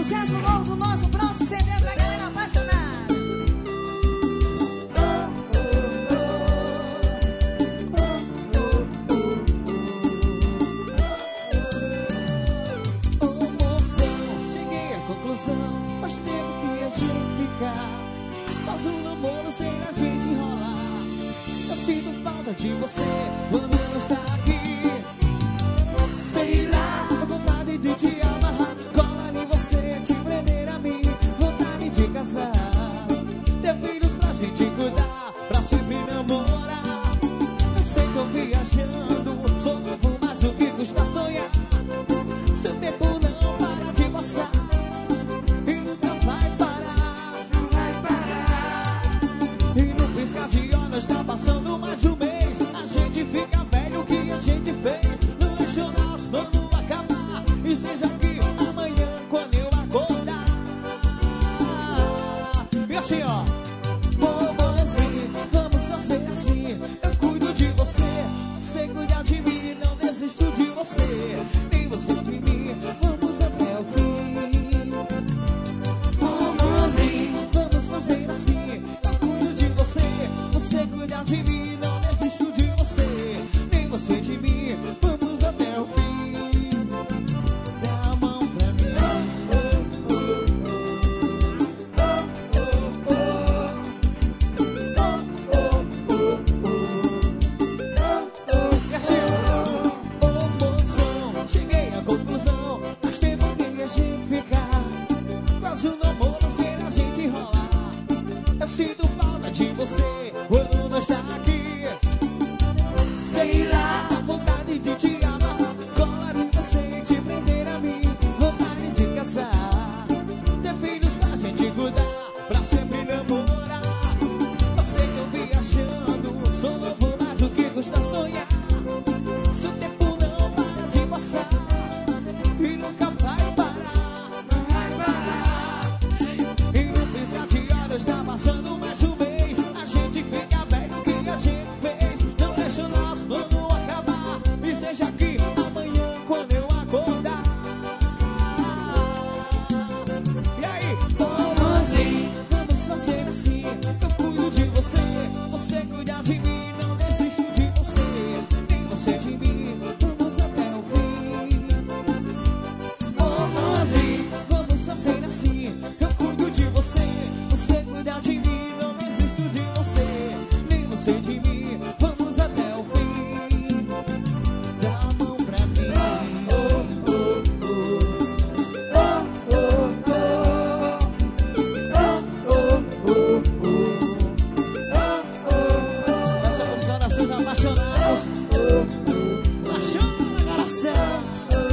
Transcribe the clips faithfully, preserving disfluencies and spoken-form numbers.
sucesso novo do nosso próximo C D pra galera apaixonada. Ô mozão, cheguei à conclusão, faz tempo que a gente ficar. Faz um namoro sem a gente enrolar. Eu sinto falta de você quando não está aqui. Sei lá, vontade de te amarrar, colar em você, te prender a mim, vontade de casar, ter filhos pra gente cuidar, pra sempre namorar. Eu sei que eu viajando, sou novo, mas o que custa sonhar? Seu tempo não para de passar e nunca vai parar, não vai parar. E no piscar de olhos tá passando mais um mês, a gente fica velho, o que a gente fez? No lixo nós vamos acabar, e seja aqui amanhã quando eu acordar. E assim ó, bobozinho, vamos fazer assim. Eu cuido de você, você cuida de mim, não desisto de você, nem você de mim, vamos até o fim. Bobozinho, vamos fazer assim. Eu cuido de você, você cuida de mim, não desisto de você, nem você de mim, vamos até o fim. Dá a mão pra mim. E assim, ô mozão, cheguei à conclusão, faz tempo que a gente ficar. Quase um namoro sem a gente enrolar. Eu sinto falta de você quando não está aqui. Sei lá, a vontade de te amar, colar em você, te prender a mim, vontade de casar, ter filhos pra gente cuidar, pra sempre namorar. Eu sei que eu viajando, sou novo, mas o que custa sonhar? Seu tempo não para de passar e nunca vai parar, não vai parar. E no piscar de olhos tá passando mais um mês, a gente fica velho, o que a gente fez? Não deixa nós vamos acabar, e seja aqui amanhã quando eu acordar. E aí, bobozinho, vamos fazer assim. Eu cuido de você, você cuida de mim, não desisto de você, nem você de mim, vamos até o fim. Bobozinho, vamos fazer assim. Eu cuido de você, você cuida de mim, não desisto de você, nem você de mim, vamos até o fim. Dá a mão pra mim. Essa é os corações apaixonados. Apaixona, coração.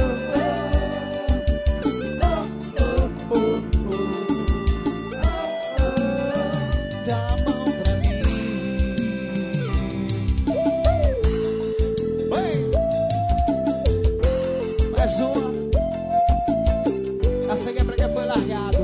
Dá a mão pra mim. Oi. Mais uma. Essa aqui é pra quem foi largado.